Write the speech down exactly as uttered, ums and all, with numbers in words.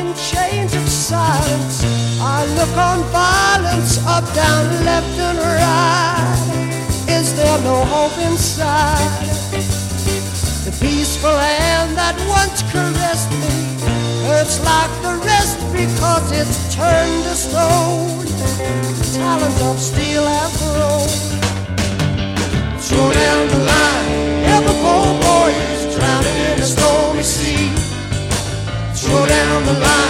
in chains of silence. I look on violence up, down, left and right. Is there no hope inside? The peaceful hand that once caressed me hurts like the rest because it's turned to stone. Talons of steel have grown. Throw down the line, every poor boy is drowning in a stormy sea. Throw down the line.